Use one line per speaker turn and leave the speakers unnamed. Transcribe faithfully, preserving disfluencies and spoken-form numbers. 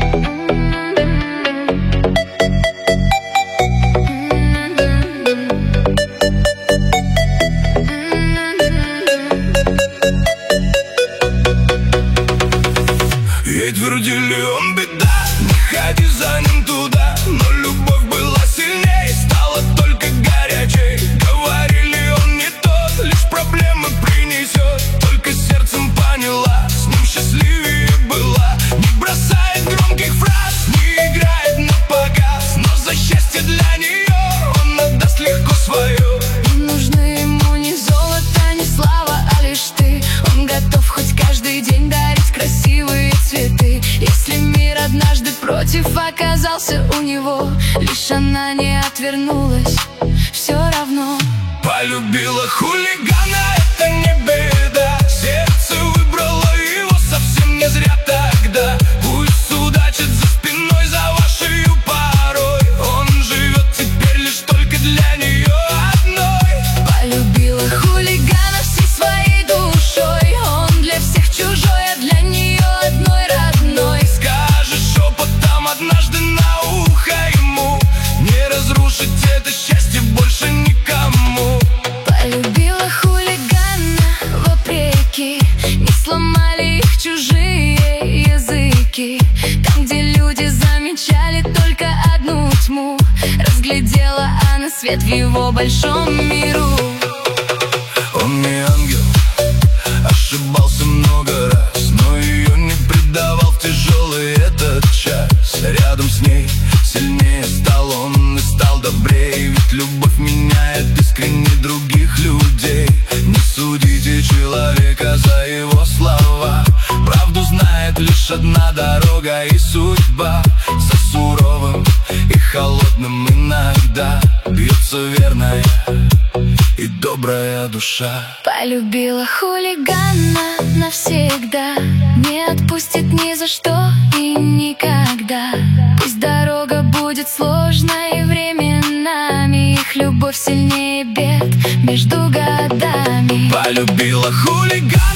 Ей твердили, он беда, не ходи за ним туда. Но любовь была сильней, стала только горячей. Говорили, он не тот, лишь проблемы принесет. Только сердцем поняла, с ним счастливее была. Не бросает громких фраз, не играет на показ, но за счастье для нее он отдаст легко свое.
Не нужны ему ни золото, ни слава, а лишь ты. Он готов хоть каждый день дарить красивые цветы. Если мир однажды против оказался у него, лишь она не отвернулась, все равно.
Полюбила хулигана, это не беда. Сердце выбрало его совсем не зря тогда. Пусть судачит за спиной за вашей порой. Он живет теперь лишь только для нее одной.
Полюбила хулигана всей своей душой. Он для всех чужой, а для нее одной родной.
Скажешь шепотом однажды на ухо ему: не разрушить это счастье больше никому.
Полюбила хулигана вопреки, не сломали их чужие языки. Там, где люди замечали только одну тьму, разглядела она свет в его большом миру.
Он не ангел, ошибался много раз, но ее не предавал в тяжелый этот час. Рядом с ней сильнее стал он и стал добрее. Ведь любовь меняет искренне других людей. Не судите человека за его слова. Правду знает лишь одна дорога и судьба. За суровым и холодным иногда бьется верная и добрая душа.
Полюбила хулигана навсегда, не отпустит ни за что и никогда. Пусть дорога будет сложной временами, их любовь сильнее бед между годами.
Полюбила хулигана.